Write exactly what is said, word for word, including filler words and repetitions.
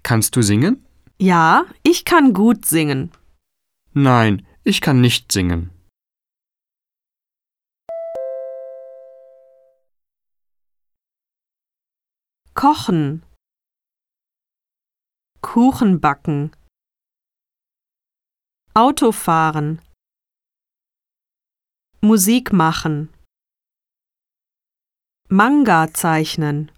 Kannst du singen? Ja, ich kann gut singen. Nein, ich kann nicht singen. Kochen, Kuchen backen, Auto fahren, Musik machen, Manga zeichnen.